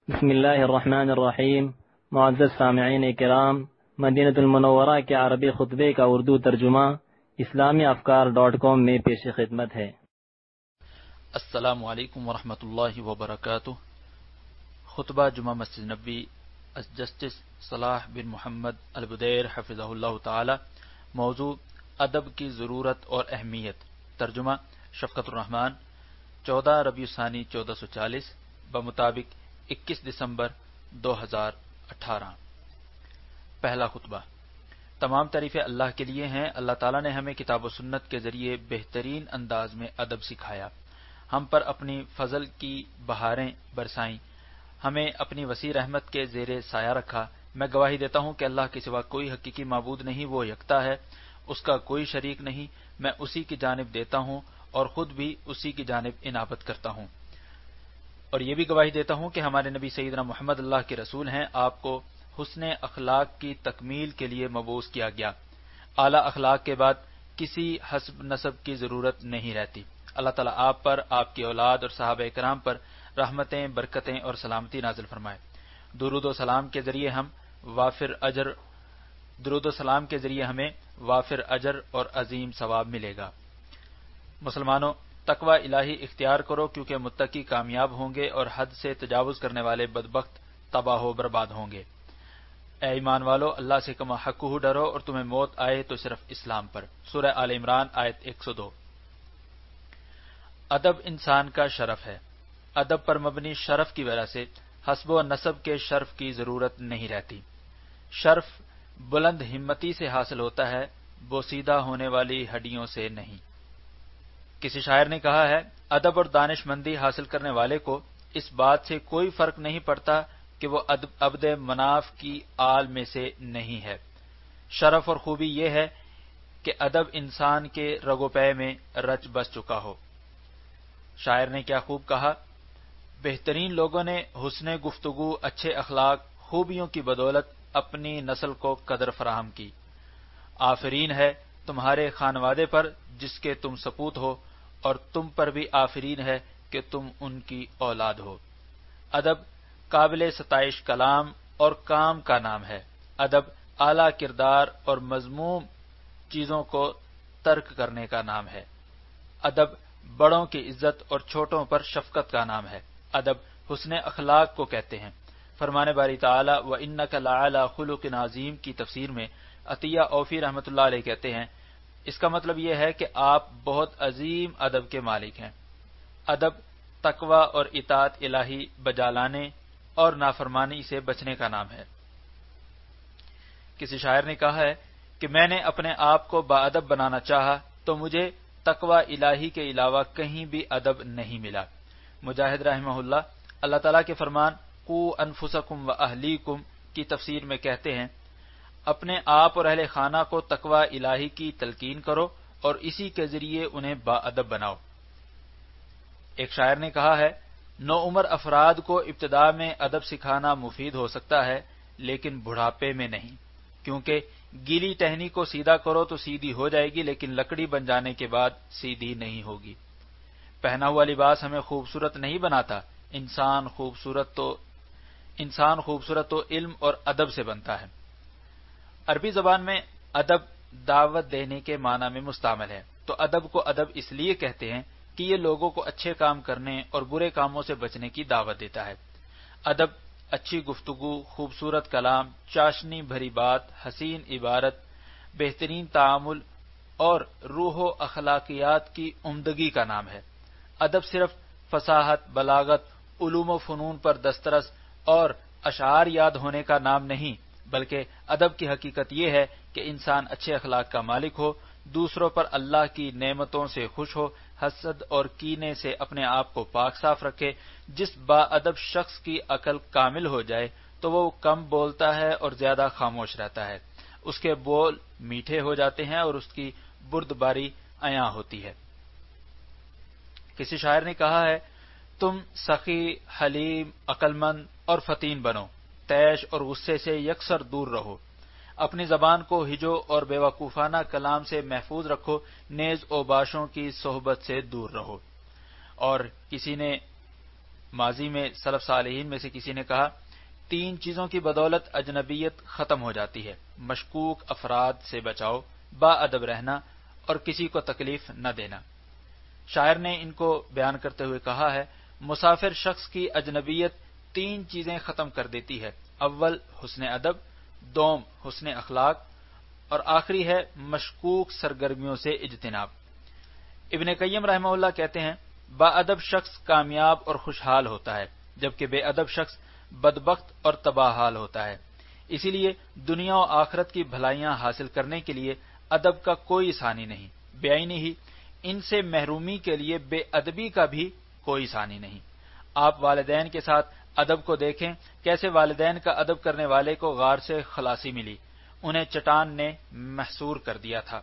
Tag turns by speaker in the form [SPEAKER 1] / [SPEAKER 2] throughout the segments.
[SPEAKER 1] بسم اللہ الرحمن الرحیم۔ معزز سامعین کرام، مدینہ المنورہ کے عربی خطبے کا اردو ترجمہ اسلامی افکار.com میں پیش خدمت ہے۔
[SPEAKER 2] السلام علیکم ورحمۃ اللہ وبرکاتہ۔ خطبہ جمعہ مسجد نبوی جسٹس صلاح بن محمد البدیر حفظہ اللہ تعالی۔ موضوع ادب کی ضرورت اور اہمیت۔ ترجمہ شفقت الرحمان۔ 14 ربیع الثانی 1440 بمطابق 21 دسمبر 2018۔ پہلا خطبہ۔ تمام تعریفیں اللہ کے لیے ہیں۔ اللہ تعالیٰ نے ہمیں کتاب و سنت کے ذریعے بہترین انداز میں ادب سکھایا، ہم پر اپنی فضل کی بہاریں برسائیں، ہمیں اپنی وسیع رحمت کے زیر سایہ رکھا۔ میں گواہی دیتا ہوں کہ اللہ کے سوا کوئی حقیقی معبود نہیں، وہ یکتا ہے، اس کا کوئی شریک نہیں۔ میں اسی کی جانب دیتا ہوں اور خود بھی اسی کی جانب انابت کرتا ہوں، اور یہ بھی گواہی دیتا ہوں کہ ہمارے نبی سیدنا محمد اللہ کے رسول ہیں۔ آپ کو حسن اخلاق کی تکمیل کے لیے مبعوث کیا گیا۔ اعلی اخلاق کے بعد کسی حسب نسب کی ضرورت نہیں رہتی۔ اللہ تعالیٰ آپ پر، آپ کی اولاد اور صحابہ کرام پر رحمتیں، برکتیں اور سلامتی نازل فرمائے۔ درود و سلام کے ذریعے ہمیں وافر اجر اور عظیم ثواب ملے گا۔ مسلمانوں، تقوی الہی اختیار کرو، کیونکہ متقی کامیاب ہوں گے اور حد سے تجاوز کرنے والے بدبخت تباہ و برباد ہوں گے۔ اے ایمان والو، اللہ سے کما حقہ ڈرو، اور تمہیں موت آئے تو صرف اسلام پر۔ سورہ آل عمران آیت 102۔ ادب انسان کا شرف ہے۔ ادب پر مبنی شرف کی وجہ سے حسب و نسب کے شرف کی ضرورت نہیں رہتی۔ شرف بلند ہمتی سے حاصل ہوتا ہے، بوسیدہ ہونے والی ہڈیوں سے نہیں۔ کسی شاعر نے کہا ہے، ادب اور دانش مندی حاصل کرنے والے کو اس بات سے کوئی فرق نہیں پڑتا کہ وہ عبد مناف کی آل میں سے نہیں ہے۔ شرف اور خوبی یہ ہے کہ ادب انسان کے رگ و پے میں رچ بس چکا ہو۔ شاعر نے کیا خوب کہا، بہترین لوگوں نے حسن گفتگو، اچھے اخلاق، خوبیوں کی بدولت اپنی نسل کو قدر فراہم کی۔ آفرین ہے تمہارے خانوادے پر جس کے تم سپوت ہو، اور تم پر بھی آفرین ہے کہ تم ان کی اولاد ہو۔ ادب قابل ستائش کلام اور کام کا نام ہے۔ ادب اعلیٰ کردار اور مذموم چیزوں کو ترک کرنے کا نام ہے۔ ادب بڑوں کی عزت اور چھوٹوں پر شفقت کا نام ہے۔ ادب حسن اخلاق کو کہتے ہیں۔ فرمان باری تعالی وَإِنَّكَ لَعَلَىٰ خُلُقٍ عَظِيمٍ کی تفسیر میں عطیہ اوفی رحمۃ اللہ علیہ کہتے ہیں، اس کا مطلب یہ ہے کہ آپ بہت عظیم ادب کے مالک ہیں۔ ادب تقوی اور اطاعت الہی بجا لانے اور نافرمانی سے بچنے کا نام ہے۔ کسی شاعر نے کہا ہے کہ میں نے اپنے آپ کو باادب بنانا چاہا تو مجھے تقوی الہی کے علاوہ کہیں بھی ادب نہیں ملا۔ مجاہد رحمہ اللہ، اللہ تعالیٰ کے فرمان قوا انفسکم واہلیکم کی تفسیر میں کہتے ہیں، اپنے آپ اور اہل خانہ کو تقوی الہی کی تلقین کرو اور اسی کے ذریعے انہیں باادب بناؤ۔ ایک شاعر نے کہا ہے، نوعمر افراد کو ابتدا میں ادب سکھانا مفید ہو سکتا ہے، لیکن بڑھاپے میں نہیں، کیونکہ گیلی ٹہنی کو سیدھا کرو تو سیدھی ہو جائے گی، لیکن لکڑی بن جانے کے بعد سیدھی نہیں ہوگی۔ پہنا ہوا لباس ہمیں خوبصورت نہیں بناتا، انسان خوبصورت تو علم اور ادب سے بنتا ہے۔ عربی زبان میں ادب دعوت دینے کے معنی میں مستعمل ہے، تو ادب کو ادب اس لیے کہتے ہیں کہ یہ لوگوں کو اچھے کام کرنے اور برے کاموں سے بچنے کی دعوت دیتا ہے۔ ادب اچھی گفتگو، خوبصورت کلام، چاشنی بھری بات، حسین عبارت، بہترین تعامل اور روح و اخلاقیات کی عمدگی کا نام ہے۔ ادب صرف فصاحت، بلاغت، علوم و فنون پر دسترس اور اشعار یاد ہونے کا نام نہیں، بلکہ ادب کی حقیقت یہ ہے کہ انسان اچھے اخلاق کا مالک ہو، دوسروں پر اللہ کی نعمتوں سے خوش ہو، حسد اور کینے سے اپنے آپ کو پاک صاف رکھے۔ جس با ادب شخص کی عقل کامل ہو جائے تو وہ کم بولتا ہے اور زیادہ خاموش رہتا ہے، اس کے بول میٹھے ہو جاتے ہیں اور اس کی بردباری عیاں ہوتی ہے۔ کسی شاعر نے کہا ہے، تم سخی، حلیم، عقل مند اور فطین بنو، طیش اور غصے سے یکسر دور رہو، اپنی زبان کو ہجو اور بیوقوفانہ کلام سے محفوظ رکھو، نیز اوباشوں کی صحبت سے دور رہو۔ اور کسی نے ماضی میں سلف صالحین میں سے کسی نے کہا 3 چیزوں کی بدولت اجنبیت ختم ہو جاتی ہے: مشکوک افراد سے بچاؤ، با ادب رہنا اور کسی کو تکلیف نہ دینا۔ شاعر نے ان کو بیان کرتے ہوئے کہا ہے، مسافر شخص کی اجنبیت 3 چیزیں ختم کر دیتی ہے: اول حسن ادب، دوم حسن اخلاق اور آخری ہے مشکوک سرگرمیوں سے اجتناب۔ ابن قیم رحمہ اللہ کہتے ہیں، با ادب شخص کامیاب اور خوشحال ہوتا ہے، جبکہ بے ادب شخص بدبخت اور تباہ حال ہوتا ہے۔ اسی لیے دنیا و آخرت کی بھلائیاں حاصل کرنے کے لیے ادب کا کوئی ثانی نہیں، بے عینی ہی ان سے محرومی کے لیے بے ادبی کا بھی کوئی ثانی نہیں۔ آپ والدین کے ساتھ ادب کو دیکھیں، کیسے والدین کا ادب کرنے والے کو غار سے خلاصی ملی، انہیں چٹان نے محصور کر دیا تھا۔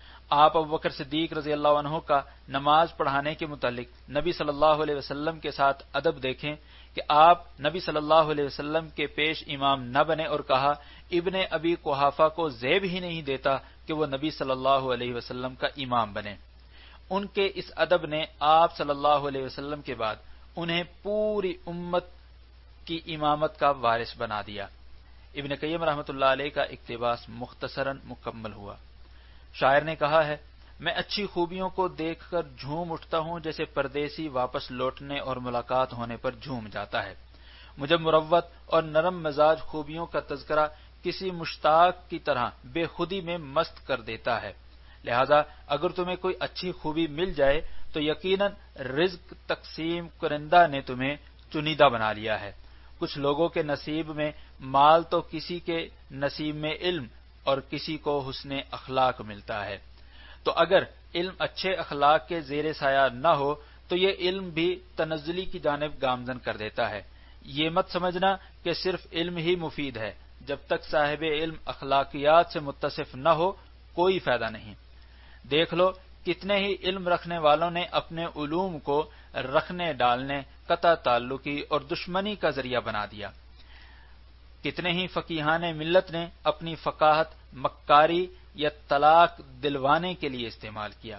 [SPEAKER 2] آپ ابوبکر صدیق رضی اللہ عنہ کا نماز پڑھانے کے متعلق نبی صلی اللہ علیہ وسلم کے ساتھ ادب دیکھیں کہ آپ نبی صلی اللہ علیہ وسلم کے پیش امام نہ بنے اور کہا، ابن ابی قحافہ کو زیب ہی نہیں دیتا کہ وہ نبی صلی اللہ علیہ وسلم کا امام بنے۔ ان کے اس ادب نے آپ صلی اللہ علیہ وسلم کے بعد انہیں پوری امت کی امامت کا وارث بنا دیا۔ ابن قیم رحمۃ اللہ علیہ کا اقتباس مختصراً مکمل ہوا۔ شاعر نے کہا ہے، میں اچھی خوبیوں کو دیکھ کر جھوم اٹھتا ہوں جیسے پردیسی واپس لوٹنے اور ملاقات ہونے پر جھوم جاتا ہے۔ مجھے مروت اور نرم مزاج خوبیوں کا تذکرہ کسی مشتاق کی طرح بے خودی میں مست کر دیتا ہے۔ لہذا اگر تمہیں کوئی اچھی خوبی مل جائے تو یقیناً رزق تقسیم کنندہ نے تمہیں چنیدہ بنا لیا ہے۔ کچھ لوگوں کے نصیب میں مال تو کسی کے نصیب میں علم اور کسی کو حسن اخلاق ملتا ہے۔ تو اگر علم اچھے اخلاق کے زیر سایہ نہ ہو تو یہ علم بھی تنزلی کی جانب گامزن کر دیتا ہے۔ یہ مت سمجھنا کہ صرف علم ہی مفید ہے، جب تک صاحب علم اخلاقیات سے متصف نہ ہو کوئی فائدہ نہیں۔ دیکھ لو کتنے ہی علم رکھنے والوں نے اپنے علوم کو رکھنے ڈالنے، قطع تعلقی اور دشمنی کا ذریعہ بنا دیا۔ کتنے ہی فقیہان ملت نے اپنی فقاہت مکاری یا طلاق دلوانے کے لیے استعمال کیا۔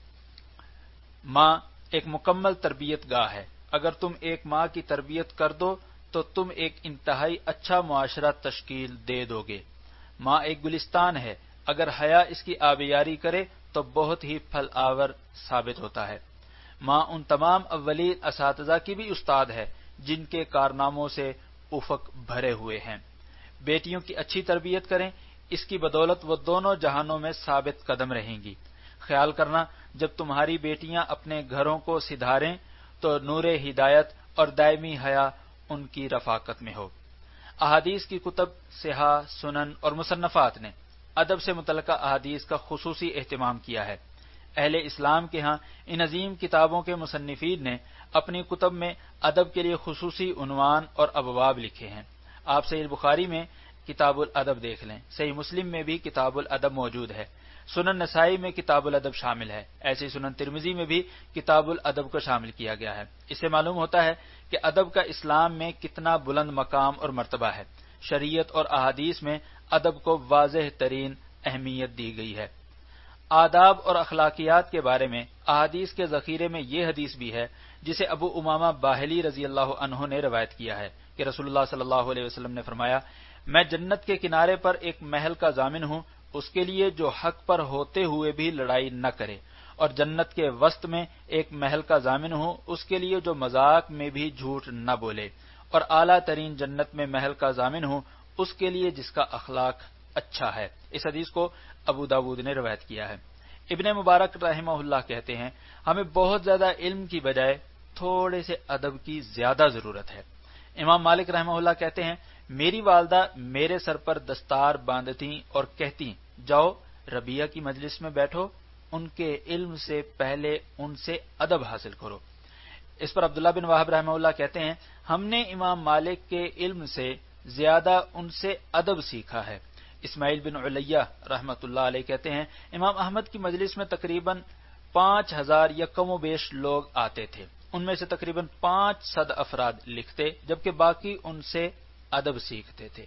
[SPEAKER 2] ماں ایک مکمل تربیت گاہ ہے۔ اگر تم ایک ماں کی تربیت کر دو تو تم ایک انتہائی اچھا معاشرہ تشکیل دے دو گے۔ ماں ایک گلستان ہے، اگر حیا اس کی آبیاری کرے تو بہت ہی پھل آور ثابت ہوتا ہے۔ ماں ان تمام اولین اساتذہ کی بھی استاد ہے جن کے کارناموں سے افق بھرے ہوئے ہیں۔ بیٹیوں کی اچھی تربیت کریں، اس کی بدولت وہ دونوں جہانوں میں ثابت قدم رہیں گی۔ خیال کرنا، جب تمہاری بیٹیاں اپنے گھروں کو سدھاریں تو نور ہدایت اور دائمی حیا ان کی رفاقت میں ہو۔ احادیث کی کتب صحاح، سنن اور مصنفات نے ادب سے متعلقہ احادیث کا خصوصی اہتمام کیا ہے۔ اہل اسلام کے ہاں ان عظیم کتابوں کے مصنفین نے اپنی کتب میں ادب کے لیے خصوصی عنوان اور ابواب لکھے ہیں۔ آپ صحیح بخاری میں کتاب الادب دیکھ لیں، صحیح مسلم میں بھی کتاب الادب موجود ہے، سنن نسائی میں کتاب الادب شامل ہے، ایسے سنن ترمذی میں بھی کتاب الادب کو شامل کیا گیا ہے۔ اس سے معلوم ہوتا ہے کہ ادب کا اسلام میں کتنا بلند مقام اور مرتبہ ہے۔ شریعت اور احادیث میں ادب کو واضح ترین اہمیت دی گئی ہے۔ آداب اور اخلاقیات کے بارے میں احادیث کے ذخیرے میں یہ حدیث بھی ہے جسے ابو امامہ باہلی رضی اللہ عنہ نے روایت کیا ہے کہ رسول اللہ صلی اللہ علیہ وسلم نے فرمایا، میں جنت کے کنارے پر ایک محل کا ضامن ہوں، اس کے لیے جو حق پر ہوتے ہوئے بھی لڑائی نہ کرے، اور جنت کے وسط میں ایک محل کا ضامن ہوں، اس کے لیے جو مذاق میں بھی جھوٹ نہ بولے، اور اعلیٰ ترین جنت میں محل کا ضامن ہوں، اس کے لیے جس کا اخلاق اچھا ہے۔ اس حدیث کو ابو داود نے روایت کیا ہے۔ ابن مبارک رحمہ اللہ کہتے ہیں، ہمیں بہت زیادہ علم کی بجائے تھوڑے سے ادب کی زیادہ ضرورت ہے۔ امام مالک رحمہ اللہ کہتے ہیں، میری والدہ میرے سر پر دستار باندھتی اور کہتی، جاؤ ربیہ کی مجلس میں بیٹھو، ان کے علم سے پہلے ان سے ادب حاصل کرو۔ اس پر عبداللہ بن وہب رحمہ اللہ کہتے ہیں، ہم نے امام مالک کے علم سے زیادہ ان سے ادب سیکھا ہے۔ اسماعیل بن علیہ رحمۃ اللہ علیہ کہتے ہیں، امام احمد کی مجلس میں تقریباً 5000 یا کم و بیش لوگ آتے تھے، ان میں سے تقریباً 500 افراد لکھتے جبکہ باقی ان سے ادب سیکھتے تھے۔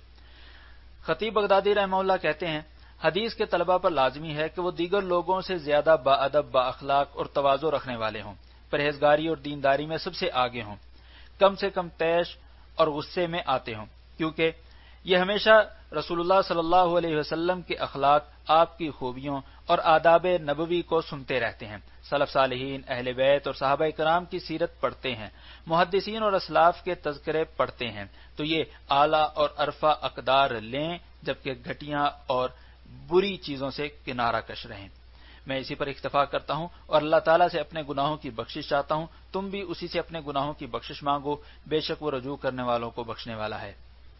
[SPEAKER 2] خطیب بغدادی رحمہ اللہ کہتے ہیں، حدیث کے طلبہ پر لازمی ہے کہ وہ دیگر لوگوں سے زیادہ با ادب، با اخلاق اور تواضع رکھنے والے ہوں، پرہیزگاری اور دینداری میں سب سے آگے ہوں۔ کم سے کم طیش اور غصے میں آتے ہوں، کیونکہ یہ ہمیشہ رسول اللہ صلی اللہ علیہ وسلم کے اخلاق، آپ کی خوبیوں اور آداب نبوی کو سنتے رہتے ہیں، سلف صالحین، اہل بیت اور صحابہ کرام کی سیرت پڑھتے ہیں، محدثین اور اسلاف کے تذکرے پڑھتے ہیں، تو یہ اعلیٰ اور عرفہ اقدار لیں، جبکہ گھٹیاں اور بری چیزوں سے کنارہ کش رہیں۔ میں اسی پر اکتفا کرتا ہوں اور اللہ تعالیٰ سے اپنے گناہوں کی بخشش چاہتا ہوں، تم بھی اسی سے اپنے گناہوں کی بخشش مانگو، بے شک وہ رجوع کرنے والوں کو بخشنے والا ہے۔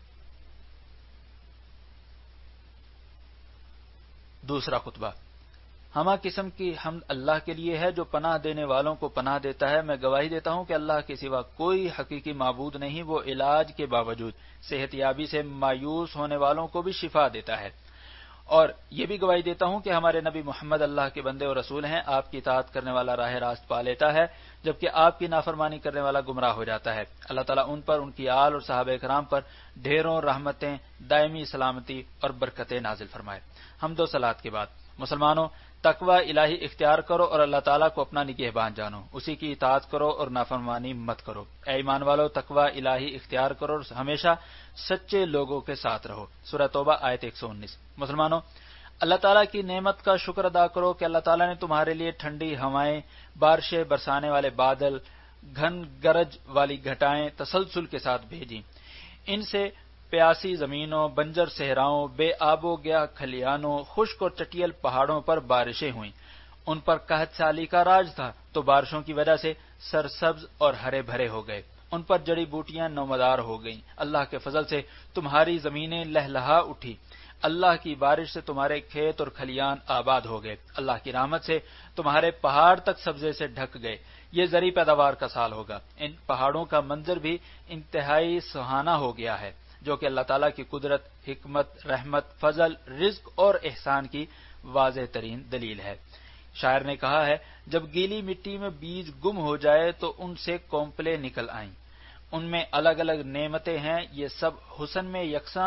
[SPEAKER 2] دوسرا خطبہ۔ ہمہ قسم کی حمد اللہ کے لیے ہے جو پناہ دینے والوں کو پناہ دیتا ہے۔ میں گواہی دیتا ہوں کہ اللہ کے سوا کوئی حقیقی معبود نہیں، وہ علاج کے باوجود صحت یابی سے مایوس ہونے والوں کو بھی شفا دیتا ہے، اور یہ بھی گواہی دیتا ہوں کہ ہمارے نبی محمد اللہ کے بندے اور رسول ہیں۔ آپ کی اطاعت کرنے والا راہ راست پا لیتا ہے، جبکہ آپ کی نافرمانی کرنے والا گمراہ ہو جاتا ہے۔ اللہ تعالیٰ ان پر، ان کی آل اور صحابہ کرام پر ڈھیروں رحمتیں، دائمی سلامتی اور برکتیں نازل فرمائے۔ حمد و صلات کے بعد مسلمانوں، تقوی الہی اختیار کرو اور اللہ تعالیٰ کو اپنا نگہبان جانو، اسی کی اطاعت کرو اور نافرمانی مت کرو۔ اے ایمان والو، تقوی الہی اختیار کرو اور ہمیشہ سچے لوگوں کے ساتھ رہو۔ سورہ توبہ آیت 119۔ مسلمانوں، اللہ تعالیٰ کی نعمت کا شکر ادا کرو کہ اللہ تعالیٰ نے تمہارے لیے ٹھنڈی ہوائیں، بارشیں برسانے والے بادل، گھن گرج والی گھٹائیں تسلسل کے ساتھ بھیجیں۔ ان سے پیاسی زمینوں، بنجر صحراؤں، بے آب و گیا کھلیانوں، خشک اور چٹیل پہاڑوں پر بارشیں ہوئیں۔ ان پر قحط سالی کا راج تھا، تو بارشوں کی وجہ سے سرسبز اور ہرے بھرے ہو گئے۔ ان پر جڑی بوٹیاں نمودار ہو گئیں۔ اللہ کے فضل سے تمہاری زمینیں لہلہا اٹھی۔ اللہ کی بارش سے تمہارے کھیت اور کھلیان آباد ہو گئے۔ اللہ کی رحمت سے تمہارے پہاڑ تک سبزے سے ڈھک گئے۔ یہ زرعی پیداوار کا سال ہوگا۔ ان پہاڑوں کا منظر بھی انتہائی سہانا ہو گیا ہے، جو کہ اللہ تعالیٰ کی قدرت، حکمت، رحمت، فضل، رزق اور احسان کی واضح ترین دلیل ہے۔ شاعر نے کہا ہے، جب گیلی مٹی میں بیج گم ہو جائے تو ان سے کونپلیں نکل آئیں۔ ان میں الگ الگ نعمتیں ہیں، یہ سب حسن میں یکساں،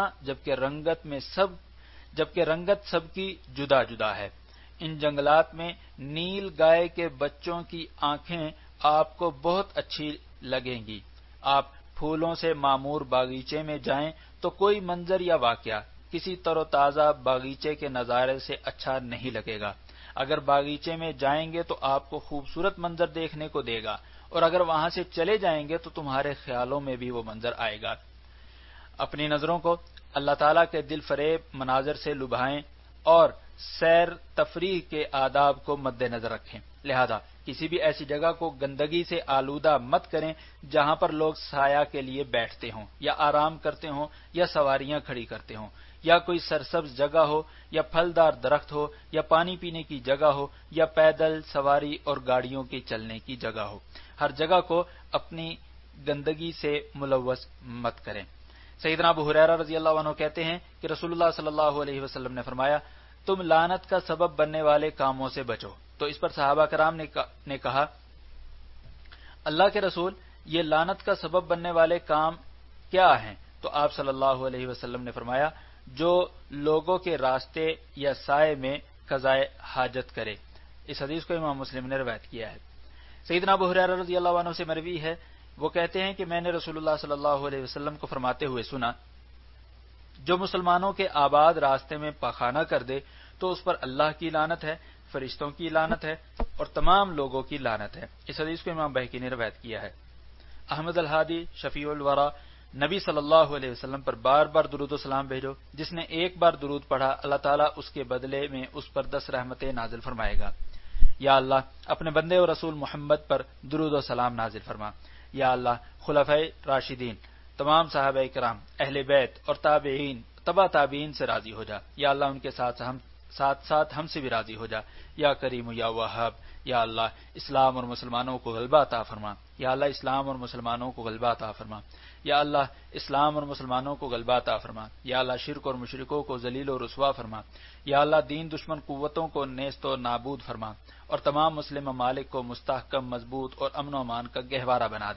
[SPEAKER 2] جبکہ رنگت سب کی جدا جدا ہے۔ ان جنگلات میں نیل گائے کے بچوں کی آنکھیں آپ کو بہت اچھی لگیں گی۔ آپ پھولوں سے معمور باغیچے میں جائیں تو کوئی منظر یا واقعہ کسی تر و تازہ باغیچے کے نظارے سے اچھا نہیں لگے گا۔ اگر باغیچے میں جائیں گے تو آپ کو خوبصورت منظر دیکھنے کو دے گا، اور اگر وہاں سے چلے جائیں گے تو تمہارے خیالوں میں بھی وہ منظر آئے گا۔ اپنی نظروں کو اللہ تعالیٰ کے دل فریب مناظر سے لبھائیں اور سیر تفریح کے آداب کو مد نظر رکھیں۔ لہذا کسی بھی ایسی جگہ کو گندگی سے آلودہ مت کریں جہاں پر لوگ سایہ کے لیے بیٹھتے ہوں یا آرام کرتے ہوں یا سواریاں کھڑی کرتے ہوں، یا کوئی سرسبز جگہ ہو یا پھلدار درخت ہو یا پانی پینے کی جگہ ہو یا پیدل سواری اور گاڑیوں کے چلنے کی جگہ ہو۔ ہر جگہ کو اپنی گندگی سے ملوث مت کریں۔ سیدنا ابو ہریرہ رضی اللہ عنہ کہتے ہیں کہ رسول اللہ صلی اللہ علیہ وسلم نے فرمایا، تم لعنت کا سبب بننے والے کاموں سے بچو۔ تو اس پر صحابہ کرام نے کہا، اللہ کے رسول، یہ لعنت کا سبب بننے والے کام کیا ہیں؟ تو آپ صلی اللہ علیہ وسلم نے فرمایا، جو لوگوں کے راستے یا سائے میں قضائے حاجت کرے۔ اس حدیث کو امام مسلم نے روایت کیا ہے۔ سیدنا ابو ہریرہ رضی اللہ عنہ سے مروی ہے، وہ کہتے ہیں کہ میں نے رسول اللہ صلی اللہ علیہ وسلم کو فرماتے ہوئے سنا، جو مسلمانوں کے آباد راستے میں پاخانہ کر دے تو اس پر اللہ کی لعنت ہے، فرشتوں کی لعنت ہے اور تمام لوگوں کی لعنت ہے۔ اس حدیث کو امام بہقی نے روایت کیا ہے۔ احمد الہادی شفیع الورا، نبی صلی اللہ علیہ وسلم پر بار بار درود و سلام بھیجو، جس نے ایک بار درود پڑھا اللہ تعالیٰ اس کے بدلے میں اس پر 10 رحمتیں نازل فرمائے گا۔ یا اللہ اپنے بندے اور رسول محمد پر درود و سلام نازل فرما۔ یا اللہ خلفائے راشدین، تمام صحابہ کرام، اہل بیت اور تابعین، تبع تابعین سے راضی ہو جا۔ یا اللہ ان کے ساتھ ساتھ ہم سے بھی راضی ہو جا۔ یا کریم یا وہاب، یا اللہ اسلام اور مسلمانوں کو غلبہ عطا فرما۔ یا اللہ اسلام اور مسلمانوں کو غلبہ عطا فرما۔ یا اللہ اسلام اور مسلمانوں کو غلبہ عطا فرما۔ یا اللہ شرک اور مشرکوں کو ذلیل و رسوا فرما۔ یا اللہ دین دشمن قوتوں کو نیست و نابود فرما اور تمام مسلم ممالک کو مستحکم، مضبوط اور امن و امان کا گہوارہ بنا دے۔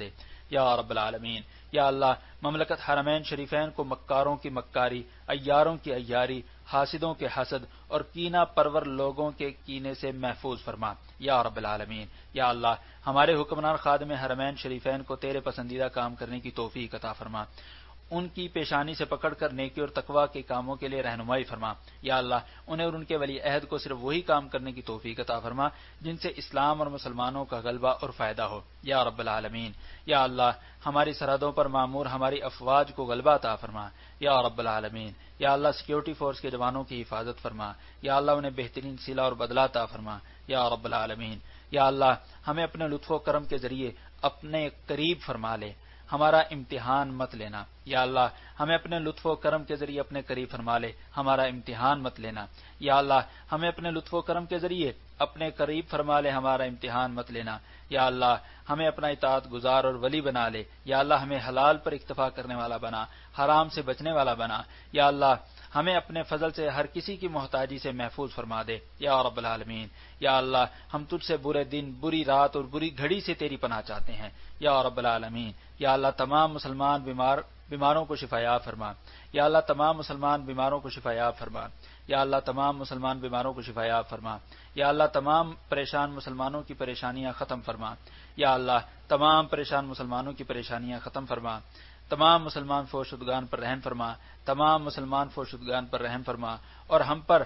[SPEAKER 2] یا رب العالمین۔ یا اللہ مملکت حرمین شریفین کو مکاروں کی مکاری، عیاروں کی عیاری، حاسدوں کے حسد اور کینہ پرور لوگوں کے کینے سے محفوظ فرما یا رب العالمین۔ یا اللہ ہمارے حکمران خادم حرمین شریفین کو تیرے پسندیدہ کام کرنے کی توفیق عطا فرما، ان کی پیشانی سے پکڑ کر نیکی اور تقوی کے کاموں کے لیے رہنمائی فرما۔ یا اللہ انہیں اور ان کے ولی عہد کو صرف وہی کام کرنے کی توفیق عطا فرما جن سے اسلام اور مسلمانوں کا غلبہ اور فائدہ ہو یا رب العالمین۔ یا اللہ ہماری سرحدوں پر معمور ہماری افواج کو غلبہ عطا فرما یا رب العالمین۔ یا اللہ سیکیورٹی فورس کے جوانوں کی حفاظت فرما، یا اللہ انہیں بہترین صلہ اور بدلہ عطا فرما یا رب العالمین۔ یا اللہ ہمیں اپنے لطف و کرم کے ذریعے اپنے قریب فرما لے، ہمارا امتحان مت لینا۔ یا اللہ ہمیں اپنے لطف و کرم کے ذریعے اپنے قریب فرما لے، ہمارا امتحان مت لینا۔ یا اللہ ہمیں اپنے لطف و کرم کے ذریعے اپنے قریب فرما لے، ہمارا امتحان مت لینا۔ یا اللہ ہمیں اپنا اطاعت گزار اور ولی بنا لے۔ یا اللہ ہمیں حلال پر اکتفا کرنے والا بنا، حرام سے بچنے والا بنا۔ یا اللہ ہمیں اپنے فضل سے ہر کسی کی محتاجی سے محفوظ فرما دے یا رب العالمین۔ یا اللہ ہم تجھ سے برے دن، بری رات اور بری گھڑی سے تیری پناہ چاہتے ہیں یا رب العالمین۔ یا اللہ تمام مسلمان بیماروں کو شفایاب فرما۔ یا اللہ تمام مسلمان بیماروں کو شفایاب فرما۔ یا اللہ تمام مسلمان بیماروں کو شفایاب فرما۔ یا اللہ تمام پریشان مسلمانوں کی پریشانیاں ختم فرما۔ یا اللہ تمام پریشان مسلمانوں کی پریشانیاں ختم فرما۔ تمام مسلمان فوشدگان پر رحم فرما، تمام مسلمان فوشدگان پر رحم فرما، اور ہم پر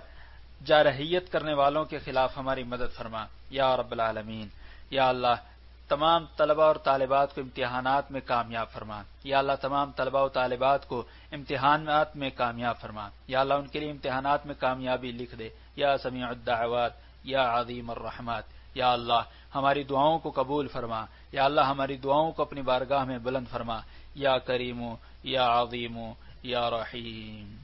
[SPEAKER 2] جارحیت کرنے والوں کے خلاف ہماری مدد فرما یا رب العالمین۔ یا اللہ تمام طلباء اور طالبات کو امتحانات میں کامیاب فرما۔ یا اللہ تمام طلباء و طالبات کو امتحانات میں کامیاب فرما۔ یا اللہ ان کے لیے امتحانات میں کامیابی لکھ دے یا سمیع الدعوات یا عظیم الرحمات۔ یا اللہ ہماری دعاؤں کو قبول فرما۔ یا اللہ ہماری دعاؤں کو اپنی بارگاہ میں بلند فرما یا کریم یا عظیم یا رحیم۔